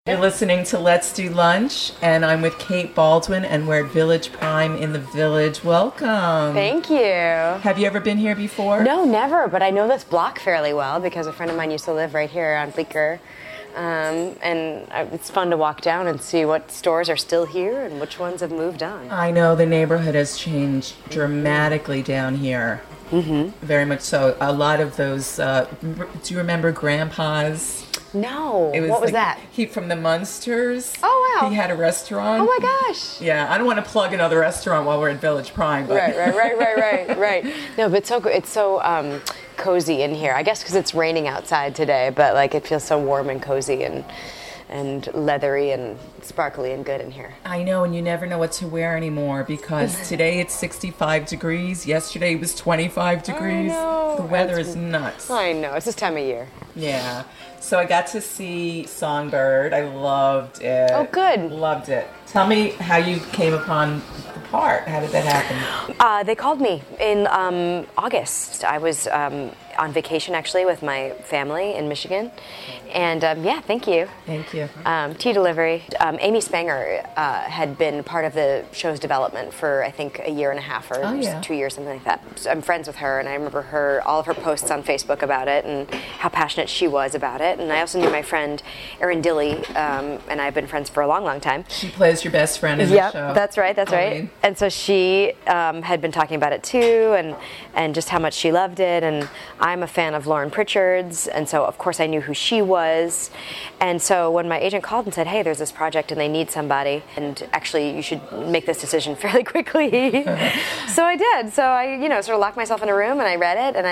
You're listening to Let's Do Lunch, and I'm with Kate Baldwin, and we're at Village Prime in the Village. Welcome. Thank you. Have you ever been here before? No, never, but I know this block fairly well because a friend of mine used to live right here on Bleecker. And it's fun to walk down and see what stores are still here and which ones have moved on. I know the neighborhood has changed dramatically down here. Mm-hmm. Very much so. A lot of those, do you remember Grandpa's? No. What was that? He from the Munsters. Oh, wow. He had a restaurant. Oh, my gosh. Yeah, I don't want to plug another restaurant while we're at Village Prime. But. Right. No, but it's so cozy in here. I guess because it's raining outside today, but like it feels so warm and cozy and leathery and sparkly and good in here. I know, and you never know what to wear anymore because today it's 65 degrees. Yesterday it was 25 degrees. I know. The weather is nuts. I know. It's this time of year. Yeah. So I got to see Songbird. I loved it. Oh, good. Loved it. Tell me how you came upon the part. How did that happen? They called me in August. I was on vacation, actually, with my family in Michigan. And, thank you. Thank you. Tea delivery. Amy Spanger had been part of the show's development for, I think, a year and a half or 2 years, something like that. So I'm friends with her, and I remember all of her posts on Facebook about it and how passionate she was about it. And I also knew my friend Erin Dilly, and I've been friends for a long, long time. She plays your best friend in the show. That's right. And so she had been talking about it too, and just how much she loved it. And I'm a fan of Lauren Pritchard's, and so of course I knew who she was. And so when my agent called and said, "Hey, there's this project and they need somebody, and actually you should make this decision fairly quickly," so I did. So I, sort of locked myself in a room and I read it and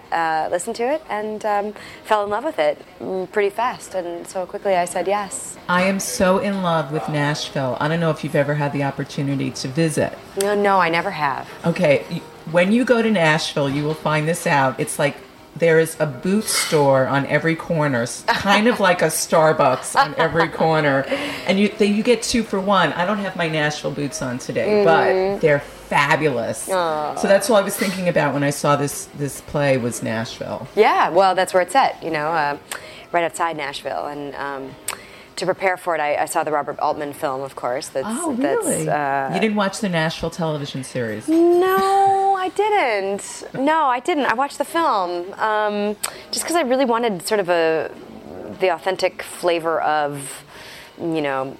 I listened to it and fell in love with it pretty fast. And so quickly I said yes. I am so in love with Nashville. I don't know if you've ever had the opportunity to visit. No, I never have. Okay, when you go to Nashville, you will find this out. It's like there is a boot store on every corner, kind of like a Starbucks on every corner, and you get 2 for 1. I don't have my Nashville boots on today, but they're fabulous. Aww. So that's all I was thinking about when I saw this play was Nashville. Yeah, well, that's where it's at, right outside Nashville, and to prepare for it, I saw the Robert Altman film, of course. Oh, really? You didn't watch the Nashville television series? No, I didn't. I watched the film just because I really wanted sort of the authentic flavor of, and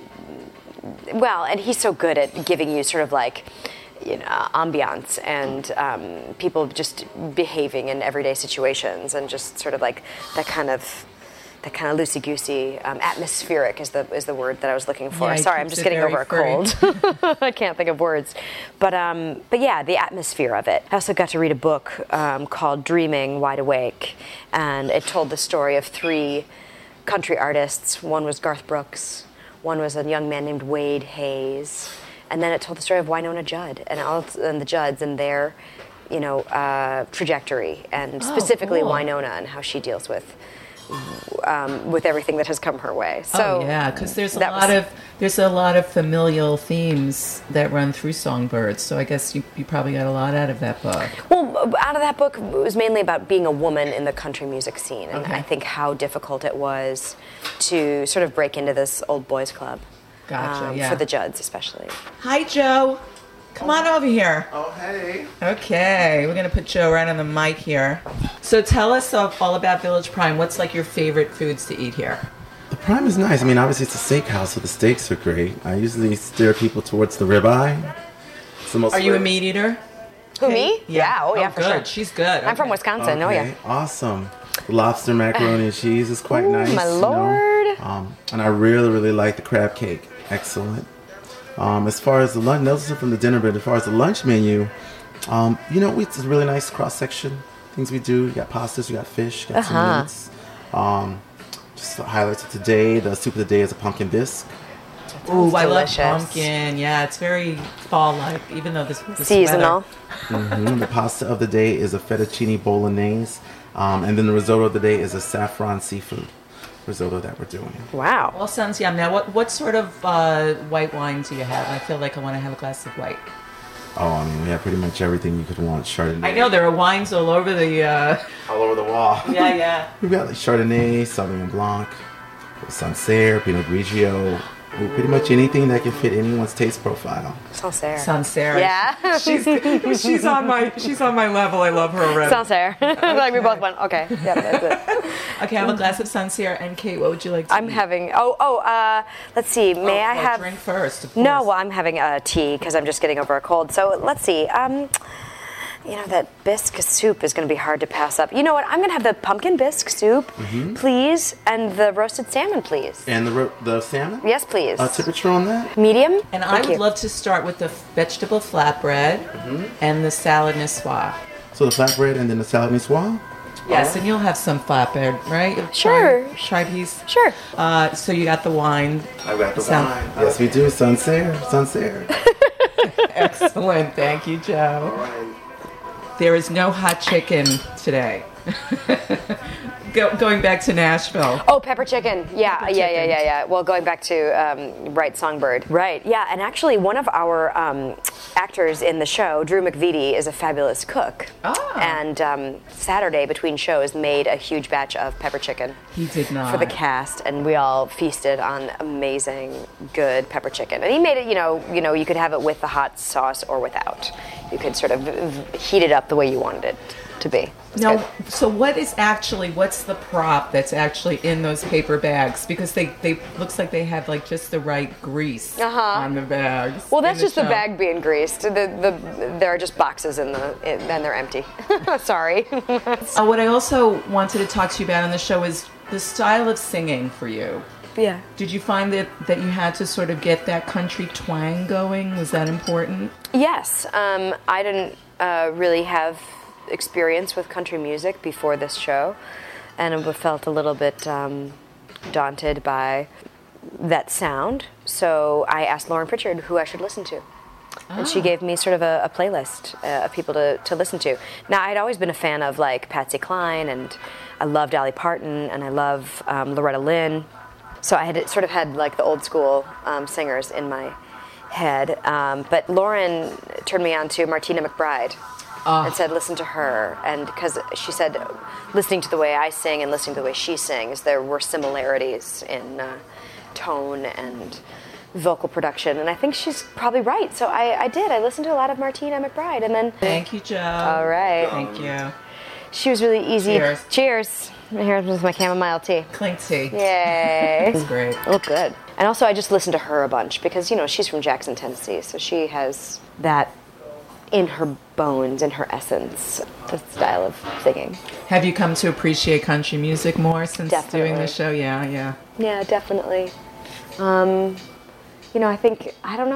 he's so good at giving you sort of like, ambiance and people just behaving in everyday situations and just sort of like that kind of loosey-goosey, atmospheric is the word that I was looking for. Yeah, sorry, I'm just getting over a cold. I can't think of words. But yeah, the atmosphere of it. I also got to read a book called Dreaming, Wide Awake, and it told the story of 3 country artists. One was Garth Brooks, one was a young man named Wade Hayes, and then it told the story of Wynonna Judd and the Judds and their trajectory, and specifically cool. Wynonna and how she deals with everything that has come her way. So because there's a lot of familial themes that run through Songbirds. So I guess you probably got a lot out of that book. Well, out of that book, it was mainly about being a woman in the country music scene, and I think how difficult it was to sort of break into this old boys club. Gotcha. For the Judds, especially. Hi, Joe. Come on over here. Oh, hey. Okay, we're going to put Joe right on the mic here. So tell us all about Village Prime. What's like your favorite foods to eat here? The Prime is nice. I mean, obviously it's a steakhouse, so the steaks are great. I usually steer people towards the ribeye. It's the most. Are you a meat eater? Who, me? Yeah. Oh, yeah, good. for sure. She's good. I'm from Wisconsin. Okay. Oh, yeah. Awesome. The lobster macaroni and cheese is quite nice. My lord. And I really, really like the crab cake. Excellent. As far as the lunch, those are from the dinner, but as far as the lunch menu, it's a really nice cross section. Things we do. You got pastas, you got fish, you got some meats. Just the highlights of today. The soup of the day is a pumpkin bisque. Ooh, I love pumpkin. Yeah, it's very fall-like, even though this seasonal. The pasta of the day is a fettuccine bolognese, and then the risotto of the day is a saffron seafood risotto that we're doing. Wow. All sounds yum. Now, what sort of white wine do you have? I feel like I want to have a glass of white. Oh, I mean, we have pretty much everything you could want. Chardonnay. I know there are wines all over the... all over the wall. Yeah. We've got like Chardonnay, Sauvignon Blanc, Sancerre, Pinot Grigio, pretty much anything that can fit anyone's taste profile. Sancerre. Yeah. she's on my level. I love her already. Sancerre. Like we both went, okay. Yeah, that's it. Okay, have a glass of Sancerre. And Kate, what would you like to I'm eat? having, let's see, may I have... drink first, of course. No, well, I'm having a tea because I'm just getting over a cold. So let's see. That bisque soup is going to be hard to pass up. You know what? I'm going to have the pumpkin bisque soup, please, and the roasted salmon, please. And the salmon? Yes, please. Temperature on that? Medium? And I would love to start with the vegetable flatbread and the salad niçoise. So the flatbread and then the salad niçoise? Yes, and you'll have some flatbread, right? Sure. Try piece? Sure. So you got the wine. I got the wine. Yes, we do. Sancerre. Excellent. Thank you, Joe. All right. There is no hot chicken today. Going back to Nashville. Oh, pepper chicken. Yeah. Well, going back to Right Songbird. Right. Yeah, and actually one of our actors in the show, Drew McVitie, is a fabulous cook. Ah. And Saturday between shows made a huge batch of pepper chicken. He did not. For the cast, and we all feasted on amazing, good pepper chicken. And he made it, you could have it with the hot sauce or without. You could sort of heat it up the way you wanted it to be. No, so what's the prop that's actually in those paper bags? Because they looks like they have like just the right grease on the bags. Well, that's just the bag being greased. There are just boxes and they're empty. Sorry. What I also wanted to talk to you about on the show is the style of singing for you. Yeah. Did you find that you had to sort of get that country twang going? Was that important? Yes. I didn't really have experience with country music before this show, and I felt a little bit daunted by that sound. So I asked Lauren Pritchard who I should listen to. And she gave me sort of a playlist of people to listen to. Now, I'd always been a fan of like Patsy Cline, and I loved Dolly Parton, and I love Loretta Lynn. So I had sort of had like the old school singers in my head. But Lauren turned me on to Martina McBride. And said, listen to her. And because she said, listening to the way I sing and listening to the way she sings, there were similarities in tone and vocal production. And I think she's probably right. So I did. I listened to a lot of Martina McBride. And then... Thank you, Joe. All right. Thank you. She was really easy. Cheers. Cheers. Here's with my chamomile tea. Clink tea. Yay. It's great. Oh, good. And also, I just listened to her a bunch because, she's from Jackson, Tennessee. So she has that in her bones, in her essence, the style of singing. Have you come to appreciate country music more since Definitely. doing the show? Yeah. Yeah, definitely. I think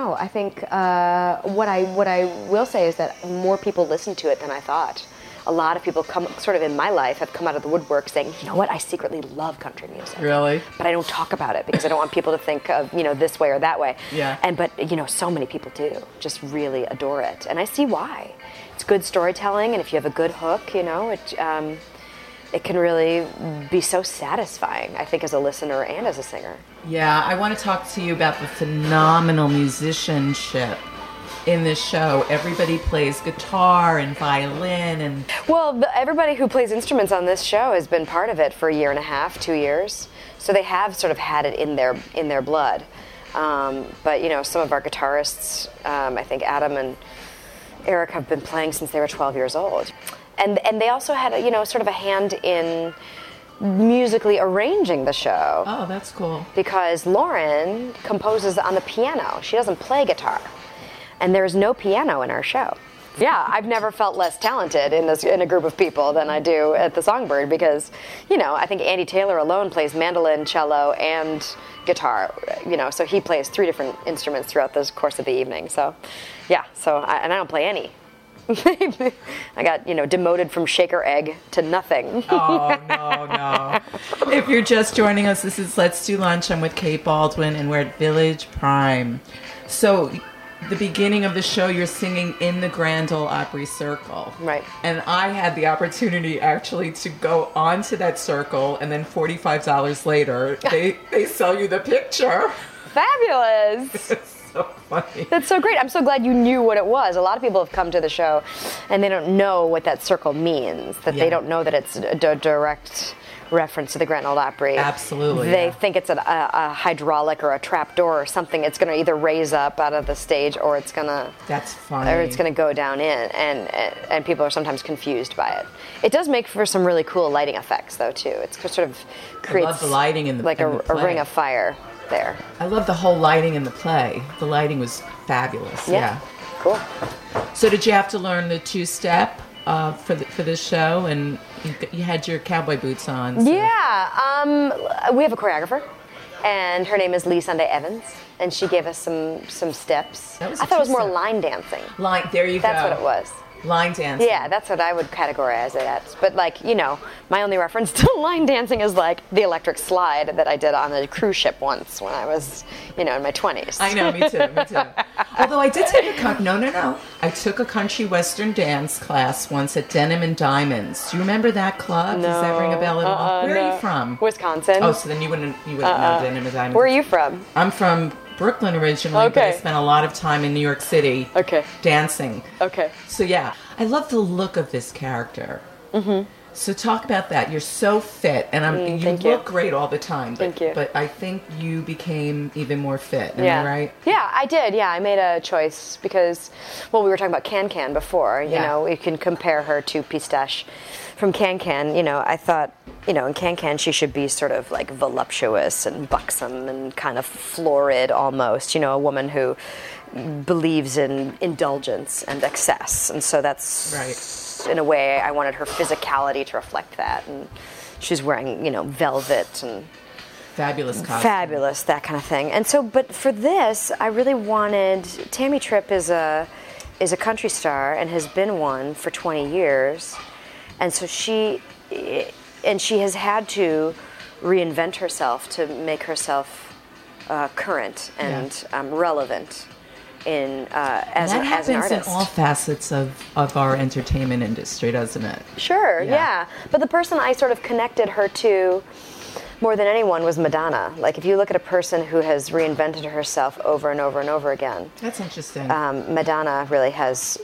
what I will say is that more people listen to it than I thought. A lot of people sort of in my life have come out of the woodwork saying, you know what, I secretly love country music. Really? But I don't talk about it because I don't want people to think of, this way or that way. Yeah. But so many people do just really adore it. And I see why. It's good storytelling, and if you have a good hook, it can really be so satisfying, I think, as a listener and as a singer. Yeah, I want to talk to you about the phenomenal musicianship in this show. Everybody plays guitar and violin and... Well, everybody who plays instruments on this show has been part of it for a year and a half, 2 years. So they have sort of had it in their blood. But, some of our guitarists, I think Adam and Eric, have been playing since they were 12 years old. And they also had, sort of a hand in musically arranging the show. Oh, that's cool. Because Lauren composes on the piano. She doesn't play guitar. And there's no piano in our show. Yeah, I've never felt less talented in a group of people than I do at the Songbird because, I think Andy Taylor alone plays mandolin, cello, and guitar. So he plays 3 different instruments throughout the course of the evening. So, yeah. I don't play any. I got, demoted from shaker egg to nothing. Oh, no. If you're just joining us, this is Let's Do Lunch. I'm with Kate Baldwin, and we're at Village Prime. So, the beginning of the show, you're singing in the Grand Ole Opry Circle. Right. And I had the opportunity, actually, to go onto that circle, and then $45 later, they sell you the picture. Fabulous. So funny. That's so great. I'm so glad you knew what it was. A lot of people have come to the show and they don't know what that circle means, that they don't know that it's a direct reference to the Grand Ole Opry. Absolutely, They yeah. think it's a hydraulic or a trap door or something. It's going to either raise up out of the stage or it's going to That's funny. or it's going to go down in, and people are sometimes confused by it. It does make for some really cool lighting effects, though, too. It sort of creates love the lighting in the like in the a play. ring of fire there. I love the whole lighting in the play. The lighting was fabulous. Yeah. Cool. So did you have to learn the two-step for this show? And you had your cowboy boots on. So. Yeah, we have a choreographer, and her name is Lee Sunday Evans, and she gave us some steps. That was I a thought it was more two-step. line dancing. There you go. That's what it was. Line dancing. Yeah, that's what I would categorize it as. But like, my only reference to line dancing is like the electric slide that I did on a cruise ship once when I was, in my 20s. I know, me too. Although I did take no. I took a country western dance class once at Denim and Diamonds. Do you remember that club? Does that ring a bell at all? Where are you from? Wisconsin. Oh, so then you wouldn't know Denim and Diamonds. Where are you from? I'm from Brooklyn originally, but I Okay. spent a lot of time in New York City Okay. dancing. Okay. So yeah, I love the look of this character. Mm-hmm. So talk about that. You're so fit, and you thank you. look great all the time. But, Thank you. But I think you became even more fit. Am Yeah. I right? Yeah, I did. Yeah, I made a choice because, we were talking about Can before. You Yeah. know, we can compare her to Pistache from Can. I thought, in Can she should be sort of like voluptuous and buxom and kind of florid almost. A woman who believes in indulgence and excess, and so that's Right. in a way I wanted her physicality to reflect that. And she's wearing, velvet and Fabulous costume. fabulous, that kind of thing. And so, but for this, I really wanted. Tammy Tripp is a country star and has been one for 20 years, and so she has had to reinvent herself to make herself current and relevant as That an happens artist. in all facets of our entertainment industry, doesn't it? Sure, Yeah. yeah. But the person I sort of connected her to more than anyone was Madonna. Like, if you look at a person who has reinvented herself over and over and over again, That's interesting. Madonna really has,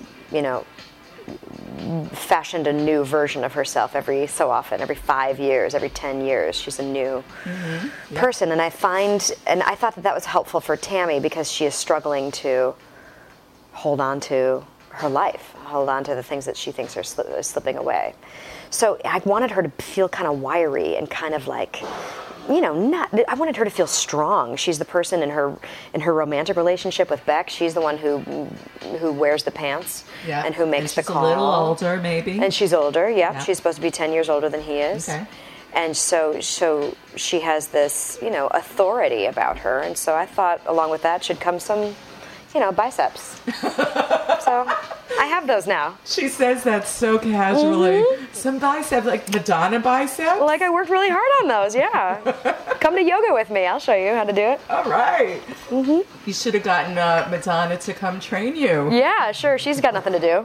fashioned a new version of herself every so often, every 5 years, every 10 years. She's a new person. And I thought that was helpful for Tammy because she is struggling to hold on to her life, hold on to the things that she thinks are slipping away. So I wanted her to feel kind of wiry and kind of like, I wanted her to feel strong. She's the person in her romantic relationship with Beck. She's the one who wears the pants Yeah. and who makes she's the call. a little older, maybe. And she's older, yeah. Yeah. She's supposed to be 10 years older than he is. Okay. And so she has this, authority about her. And so I thought along with that should come some, biceps. So I have those now. She says that so casually. Mm-hmm. Some biceps, like Madonna biceps? Like, I worked really hard on those, yeah. Come to yoga with me. I'll show you how to do it. All right. Mm-hmm. You should have gotten Madonna to come train you. Yeah, sure. She's got nothing to do.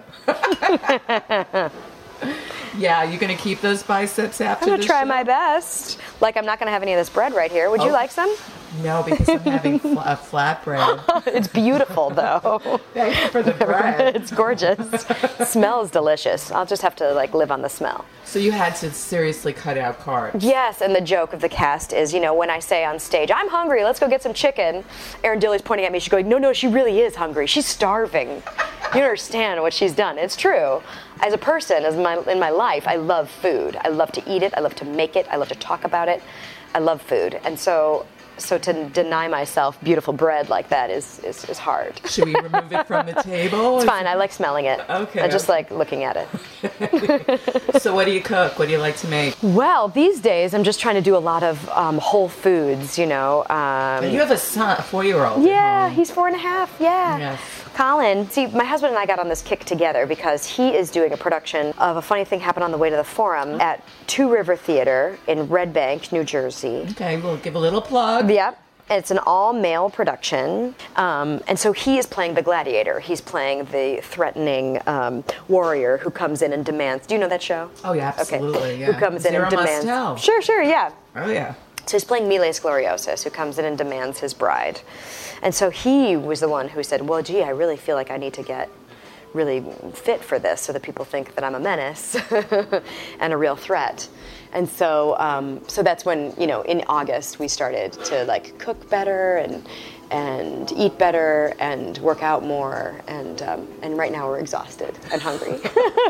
Yeah, you going to keep those biceps after I'm going the to try show? my best. Like, I'm not going to have any of this bread right here. Would you Oh. like some? No, because I'm having a flatbread. It's beautiful, though. Thank you for the bread. It's gorgeous. Smells delicious. I'll just have to, live on the smell. So you had to seriously cut out carbs. Yes, and the joke of the cast is, when I say on stage, I'm hungry, let's go get some chicken, Erin Dilly's pointing at me, she's going, no, she really is hungry. She's starving. You don't understand what she's done. It's true. As a person, in my life, I love food. I love to eat it. I love to make it. I love to talk about it. I love food. And so to deny myself beautiful bread like that is hard. Should we remove it from the table? It's fine. I like smelling it. Okay. I just like looking at it. So what do you cook? What do you like to make? Well, these days I'm just trying to do a lot of whole foods, You have a son, a 4-year-old. Yeah, he's 4.5. Yeah. Yes. Colin, see, my husband and I got on this kick together because he is doing a production of A Funny Thing Happened on the Way to the Forum at Two River Theater in Red Bank, New Jersey. Okay, we'll give a little plug. Yep. It's an all-male production, and so he is playing the gladiator. He's playing the threatening warrior who comes in and demands. Do you know that show? Oh yeah, absolutely. Okay. Yeah. Who comes in Zero and demands? Mostel. Sure, yeah. Oh yeah. So he's playing Miles Gloriosus, who comes in and demands his bride. And so he was the one who said, well, gee, I really feel like I need to get really fit for this, so that people think that I'm a menace and a real threat. And so, so that's when, in August we started to like cook better and eat better and work out more. And right now we're exhausted and hungry.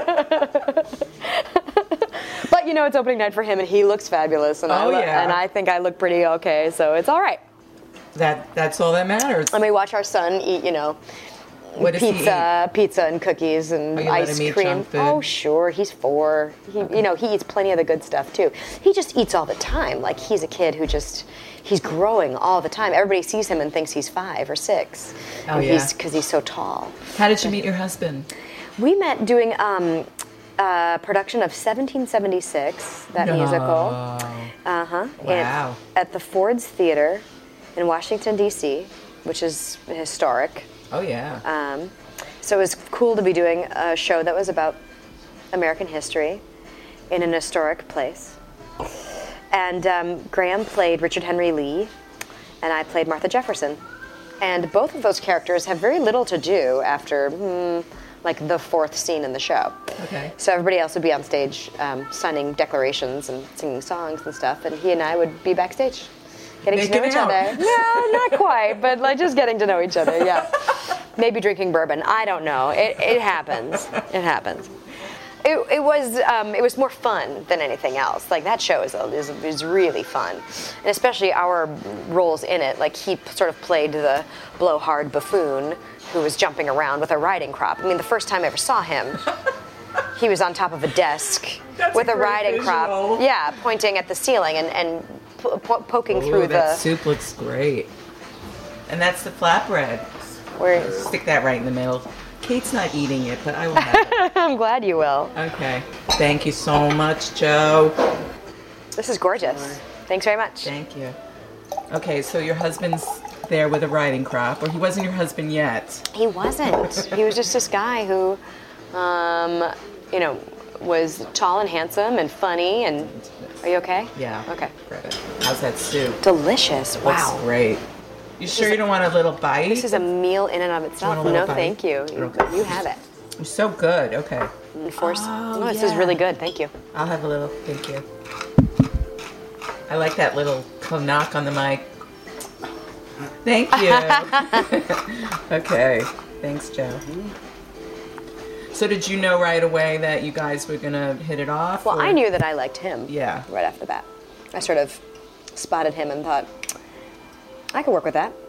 But it's opening night for him, and he looks fabulous, and and I think I look pretty okay, so it's all right. That's all that matters. And we watch our son eat, What does he eat? pizza and cookies and you ice let him eat cream. junk food? Oh, sure. He's 4. He eats plenty of the good stuff too. He just eats all the time. Like he's a kid who he's growing all the time. Everybody sees him and thinks he's 5 or 6. Oh, yeah. Because he's so tall. How did you meet your husband? We met doing a production of 1776, that musical. Wow. At the Ford's Theater in Washington, D.C., which is historic. Oh, yeah. So it was cool to be doing a show that was about American history in an historic place. And Graham played Richard Henry Lee, and I played Martha Jefferson. And both of those characters have very little to do after, like, the 4th scene in the show. Okay. So everybody else would be on stage signing declarations and singing songs and stuff, and he and I would be backstage. Getting to know each other. No, not quite, but like just getting to know each other, yeah. Maybe drinking bourbon. I don't know. It happens. It happens. It was more fun than anything else. Like that show is really fun, and especially our roles in it. Like he sort of played the blowhard buffoon who was jumping around with a riding crop. I mean, the first time I ever saw him, he was on top of a desk with a riding crop. Yeah, pointing at the ceiling and poking through that soup looks great. And that's the flatbread. Stick that right in the middle. Kate's not eating it, but I will have it. I'm glad you will. Okay. Thank you so much, Joe. This is gorgeous. Thanks very much. Thank you. Okay, so your husband's there with a riding crop, or he wasn't your husband yet? He wasn't. He was just this guy who, was tall and handsome and funny. And are you okay? Yeah. Okay. How's that soup? Delicious. Wow. Looks great. You sure you don't want a little bite? This is a meal in and of itself. No, thank you. You have it. It's so good. Okay. This is really good. Thank you. I'll have a little. Thank you. I like that little knock on the mic. Thank you. Okay. Thanks, Joe. So did you know right away that you guys were going to hit it off? Well, I knew that I liked him. Yeah. Right off the bat. I sort of spotted him and thought, I could work with that.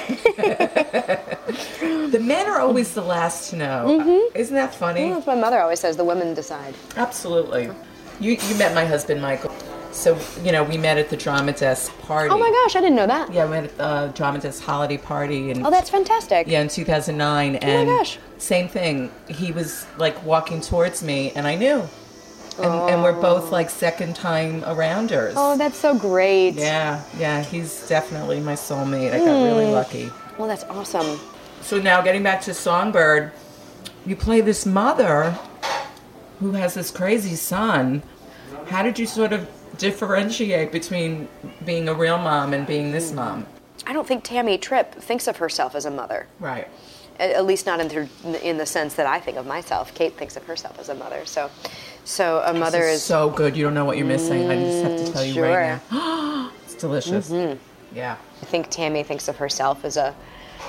The men are always the last to know. Mm-hmm. Isn't that funny? Well, that's what my mother always says, the women decide. Absolutely. You met my husband, Michael. So, we met at the Drama Desk party. Oh my gosh, I didn't know that. Yeah, we met at the Drama Desk holiday party. Oh, that's fantastic. Yeah, in 2009. Oh my gosh. Same thing. He was like walking towards me, and I knew. And we're both like second time arounders. Oh, that's so great. Yeah, he's definitely my soulmate. I got really lucky. Well, that's awesome. So now getting back to Songbird, you play this mother who has this crazy son. How did you sort of differentiate between being a real mom and being this mom? I don't think Tammy Tripp thinks of herself as a mother. Right. At least not in the sense that I think of myself. Kate thinks of herself as a mother. So a mother is so good. You don't know what you're missing. I just have to tell you sure. right now. It's delicious. Mm-hmm. Yeah. I think Tammy thinks of herself as a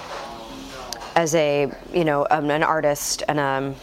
an artist and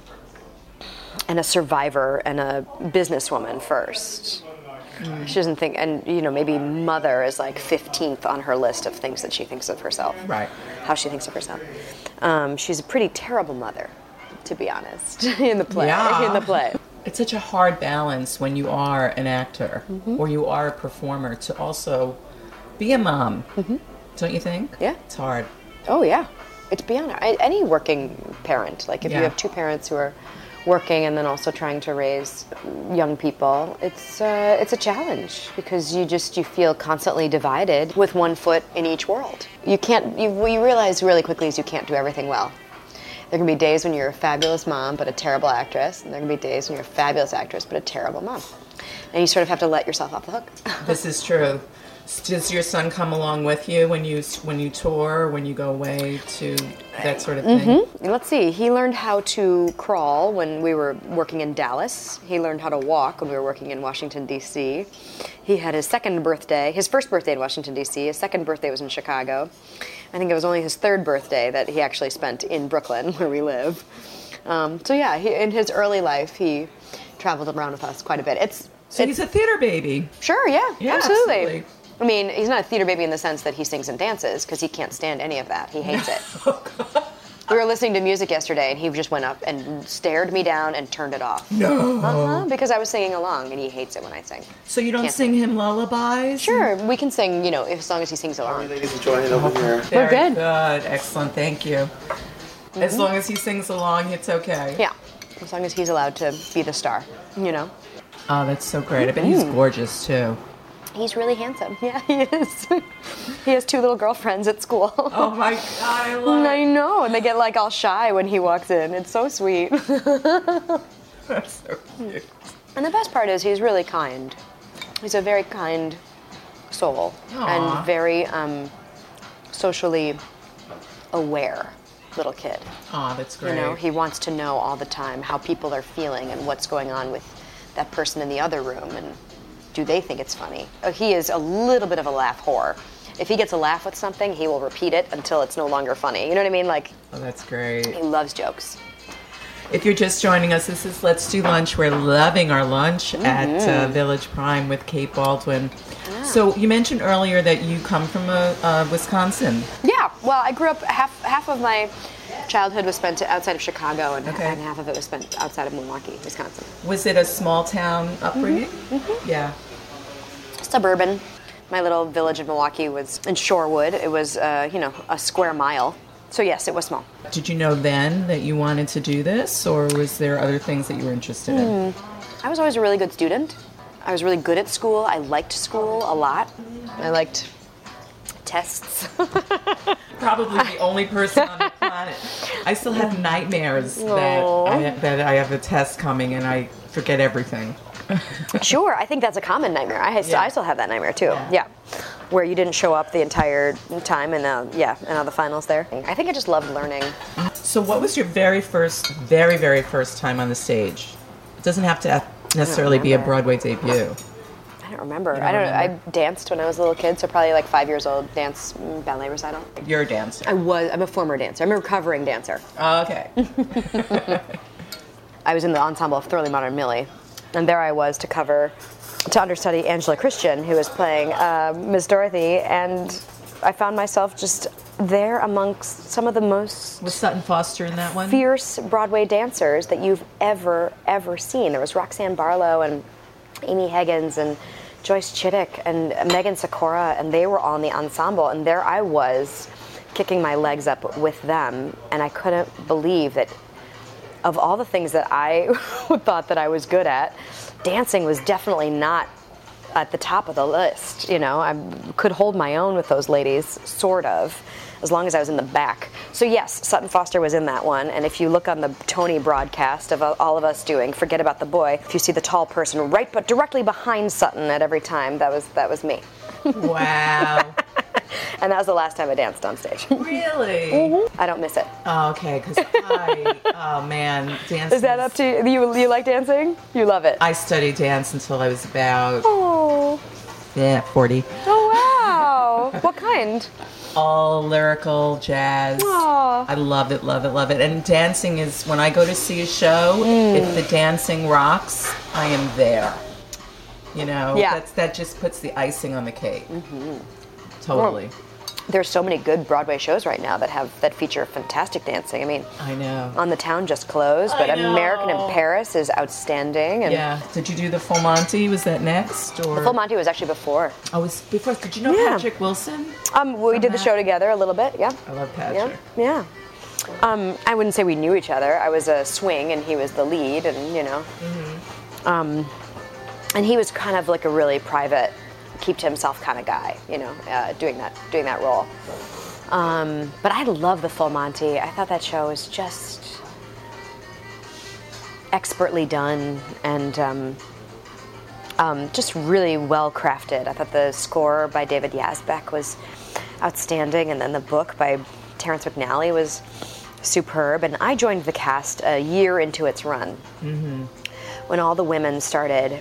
a survivor and a businesswoman first. She doesn't think, and maybe mother is like 15th on her list of things that she thinks of herself. Right. How she thinks of herself. She's a pretty terrible mother, to be honest, in the play. Yeah. In the play. It's such a hard balance when you are an actor or you are a performer to also be a mom. Mm-hmm. Don't you think? Yeah. It's hard. Oh, yeah. It's beyond any working parent. Like if you have two parents who are working and then also trying to raise young people, it's a challenge because you feel constantly divided with one foot in each world. You realize really quickly is you can't do everything well. There can be days when you're a fabulous mom but a terrible actress, and there can be days when you're a fabulous actress but a terrible mom. And you sort of have to let yourself off the hook. This is true. Does your son come along with you when you tour, when you go away to that sort of thing? Let's see. He learned how to crawl when we were working in Dallas. He learned how to walk when we were working in Washington, D.C. He had his first birthday in Washington, D.C. His second birthday was in Chicago. I think it was only his third birthday that he actually spent in Brooklyn, where we live. So yeah, in his early life, he traveled around with us quite a bit. So he's a theater baby. Sure, yeah, Yeah, absolutely. absolutely. I mean, he's not a theater baby in the sense that he sings and dances, because he can't stand any of that. He hates it. We were listening to music yesterday, and he just went up and stared me down and turned it off. No. Because I was singing along, and he hates it when I sing. So you don't Can't sing him lullabies? Sure, we can sing, as long as he sings How are along. you ladies enjoying it over here? Very good. good. Excellent. Thank you. As long as he sings along, it's okay. Yeah, as long as he's allowed to be the star, Oh, that's so great. I bet he's gorgeous, too. He's really handsome. Yeah, he is. He has 2 little girlfriends at school. Oh, my God. I love I it. know, and they get all shy when he walks in. It's so sweet. That's so cute. And the best part is he's really kind. He's a very kind soul. Aw. And very socially aware little kid. Oh, that's great. He wants to know all the time how people are feeling and what's going on with that person in the other room, and do they think it's funny? He is a little bit of a laugh whore. If he gets a laugh with something, he will repeat it until it's no longer funny. You know what I mean? Oh, that's great. He loves jokes. If you're just joining us, this is Let's Do Lunch. We're loving our lunch at Village Prime with Kate Baldwin. Yeah. So you mentioned earlier that you come from Wisconsin. Yeah, well, I grew up, half of my childhood was spent outside of Chicago, and half of it was spent outside of Milwaukee, Wisconsin. Was it a small town upbringing? Yeah. Suburban. My little village in Milwaukee was in Shorewood. It was, a square mile. So yes, it was small. Did you know then that you wanted to do this, or was there other things that you were interested in? I was always a really good student. I was really good at school. I liked school a lot. I liked tests. Probably the only person on the planet. I still have nightmares that I have a test coming and I forget everything. Sure, I think that's a common nightmare. I still have that nightmare too. Yeah. Where you didn't show up the entire time, and all the finals there. I think I just loved learning. So what was your very very first time on the stage? It doesn't have to necessarily be a Broadway debut. I don't remember. I danced when I was a little kid, so probably 5 years old, dance ballet recital. You're a dancer. I'm a former dancer. I'm a recovering dancer. Oh, okay. I was in the ensemble of Thoroughly Modern Millie, and there I was to understudy Angela Christian, who was playing Miss Dorothy, and I found myself just there amongst some of the most Was Sutton Foster in that one? fierce Broadway dancers that you've ever seen. There was Roxanne Barlow and Amy Higgins and Joyce Chittick and Megan Sikora, and they were all in the ensemble, and there I was kicking my legs up with them, and I couldn't believe that of all the things that I thought that I was good at, dancing was definitely not at the top of the list. I could hold my own with those ladies, sort of, as long as I was in the back. So yes, Sutton Foster was in that one, and if you look on the Tony broadcast of all of us doing Forget About the Boy, if you see the tall person but directly behind Sutton at every time, that was me. Wow. And that was the last time I danced on stage. Really? I don't miss it. Oh, okay, because oh man, dance. Is that up to you? You like dancing? You love it. I studied dance until I was about 40. Oh wow! What kind? All lyrical jazz. Aw. I love it, love it, love it. And dancing is, when I go to see a show, if the dancing rocks, I am there. Yeah. That just puts the icing on the cake. Totally. There's so many good Broadway shows right now that feature fantastic dancing. I mean, I know. On the Town just closed, but I know. American in Paris is outstanding. And Yeah. Did you do the Full Monty? Was that next? Or Full Monty was actually before. Oh, it was before. Did you know Yeah. Patrick Wilson? We did the that? show together a little bit. Yeah. I love Yeah. Patrick. Yeah. I wouldn't say we knew each other. I was a swing, and he was the lead, and and he was kind of like a really private, keep to himself kind of guy, doing that role. But I love the Full Monty. I thought that show was just expertly done, and just really well crafted. I thought the score by David Yazbek was outstanding, and then the book by Terrence McNally was superb. And I joined the cast a year into its run, when all the women started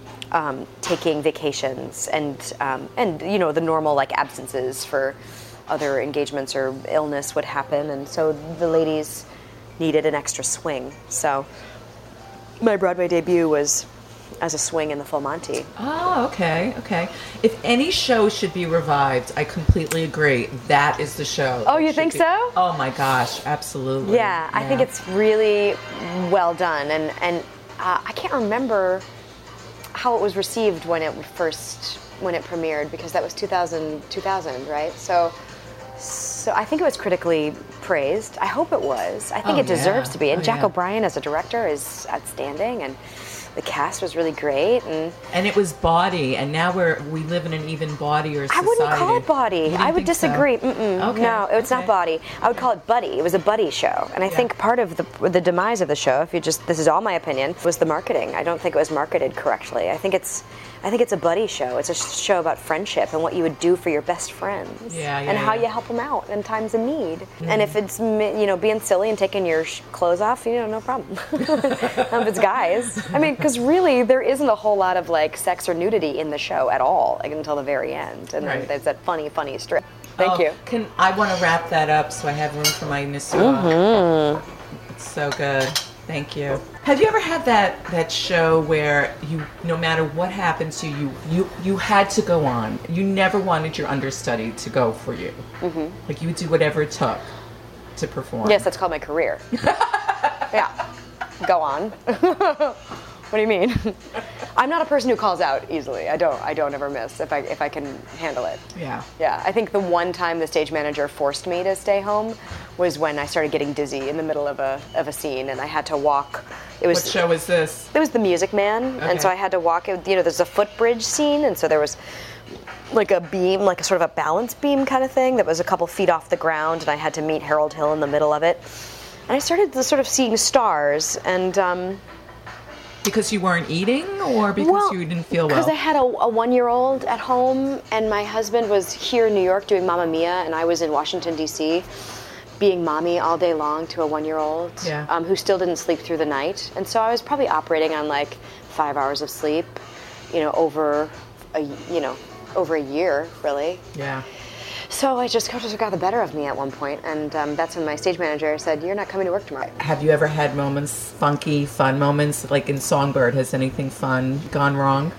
taking vacations and the normal like absences for other engagements or illness would happen, and so the ladies needed an extra swing. So my Broadway debut was as a swing in the Full Monty. Oh, okay. If any show should be revived, I completely agree. That is the show. Oh, you think so? Oh my gosh, absolutely. Yeah, I think it's really well done, and I can't remember how it was received when it premiered, because that was 2000, right? So I think it was critically praised. I hope it was. I think it deserves to be. And Jack O'Brien as a director is outstanding, and the cast was really great. And it was bawdy, and now we live in an even bawdier society. I wouldn't call it bawdy. I would disagree. So? Okay. No, it's not bawdy. I would call it buddy. It was a buddy show. And I think part of the demise of the show, this is all my opinion, was the marketing. I don't think it was marketed correctly. I think it's a buddy show. It's a show about friendship and what you would do for your best friends. And how you help them out in times of need. And if it's, being silly and taking your clothes off, no problem. If it's guys. I mean, because really there isn't a whole lot of like sex or nudity in the show at all, like, until the very end. And then there's that funny strip. Thank you. I want to wrap that up so I have room for my Nisua. It's so good. Thank you. Have you ever had that show where no matter what happened to you had to go on? You never wanted your understudy to go for you. Like, you would do whatever it took to perform. Yes, that's called my career. Yeah. Go on. What do you mean? I'm not a person who calls out easily. I don't ever miss if I can handle it. Yeah. Yeah. I think the one time the stage manager forced me to stay home was when I started getting dizzy in the middle of a scene, and I had to walk. What show was this? It was The Music Man, okay. And so I had to walk. There's a footbridge scene, and so there was like a beam, like a sort of a balance beam kind of thing that was a couple feet off the ground, and I had to meet Harold Hill in the middle of it. And I started sort of seeing stars, and because you weren't eating, or because you didn't feel well? Because I had a 1-year-old at home, and my husband was here in New York doing Mamma Mia, and I was in Washington, D.C., being mommy all day long to a 1-year-old who still didn't sleep through the night. And so I was probably operating on like 5 hours of sleep, over a year, really. Yeah. So I just got the better of me at one point, and that's when my stage manager said, "You're not coming to work tomorrow." Have you ever had funky, fun moments, like in Songbird? Has anything fun gone wrong?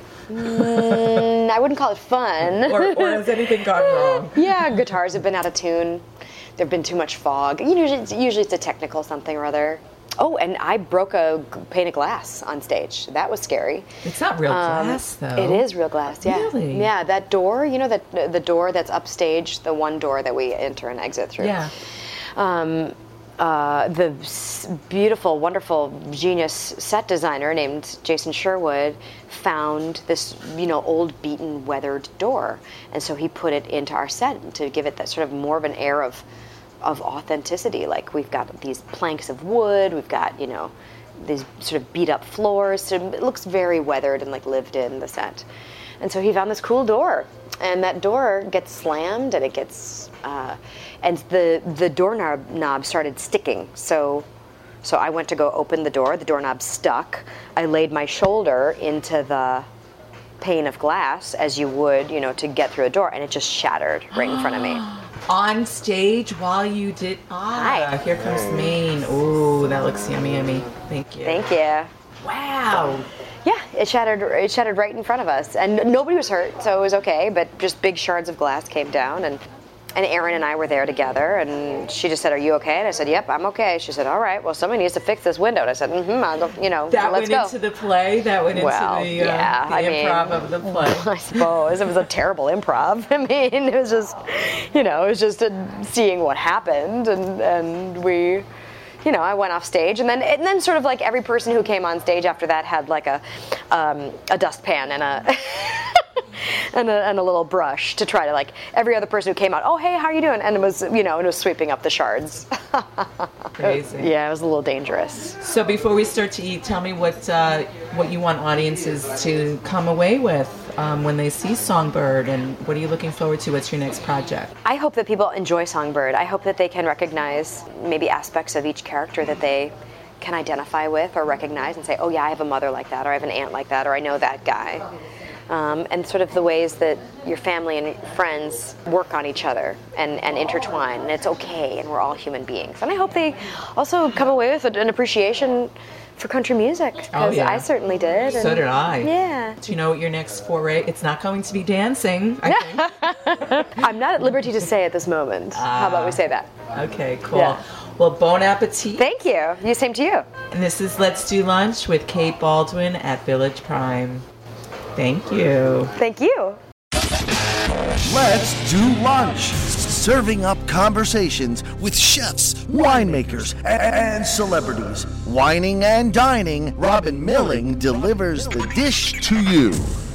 I wouldn't call it fun. or has anything gone wrong? Yeah, guitars have been out of tune. There've been too much fog. Usually it's a technical something or other. Oh, and I broke a pane of glass on stage. That was scary. It's not real glass, though. It is real glass, yeah. Really? Yeah, that door, the door that's upstage, the one door that we enter and exit through. Yeah. The beautiful, wonderful, genius set designer named Jason Sherwood found this, old, beaten, weathered door. And so he put it into our set to give it that sort of more of an air of authenticity. Like, we've got these planks of wood, we've got, these sort of beat up floors, so it looks very weathered and like lived in the set. And so he found this cool door, and that door gets slammed, and it gets and the doorknob started sticking. So I went to go open the doorknob stuck. I laid my shoulder into the pane of glass as you would, to get through a door, and it just shattered right in front of me. On stage while you did. Hi. Here comes Maine. Ooh, that looks yummy, yummy. Thank you. Thank you. Wow. Yeah, it shattered right in front of us, and nobody was hurt, so it was okay. But just big shards of glass came down, and Erin and I were there together, and she just said, "Are you okay?" And I said, "Yep, I'm okay." She said, "All right, well, somebody needs to fix this window." And I said, I'll go, That let's went go. into the play? That went into the improv of the play? I suppose. It was a terrible improv. I mean, it was just, seeing what happened, and we... I went off stage, and then sort of like every person who came on stage after that had like a dustpan and a and a little brush to try to, like, every other person who came out, oh, hey, how are you doing? And it was, you know, it was sweeping up the shards. Crazy. Yeah, it was a little dangerous. So before we start to eat, tell me what you want audiences to come away with when they see Songbird, and what are you looking forward to? What's your next project? I hope that people enjoy Songbird. I hope that they can recognize maybe aspects of each character that they can identify with or recognize and say, oh yeah, I have a mother like that, or I have an aunt like that, or I know that guy. And sort of the ways that your family and friends work on each other and intertwine, and it's okay, and we're all human beings. And I hope they also come away with an appreciation for country music, because I certainly did. So did I. Yeah. Do you know what your next foray? It's not going to be dancing, I think. I'm not at liberty to say at this moment. How about we say that? Okay, cool. Yeah. Well, bon appetit. Thank you. You, same to you. And this is Let's Do Lunch with Kate Baldwin at Village Prime. Thank you. Thank you. Let's do lunch. Serving up conversations with chefs, winemakers, and celebrities. Wining and dining, Robin Milling delivers the dish to you.